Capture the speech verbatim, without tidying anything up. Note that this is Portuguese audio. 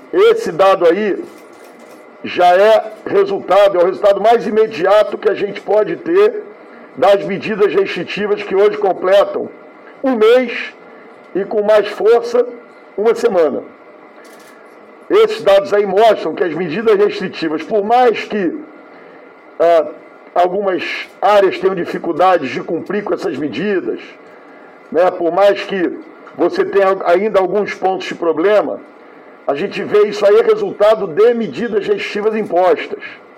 esse dado aí já é resultado, é o resultado mais imediato que a gente pode ter das medidas restritivas que hoje completam um mês e com mais força, uma semana. Esses dados aí mostram que as medidas restritivas, por mais que ah, algumas áreas tenham dificuldades de cumprir com essas medidas, né, por mais que você tenha ainda alguns pontos de problema, a gente vê isso aí resultado de medidas restritivas impostas.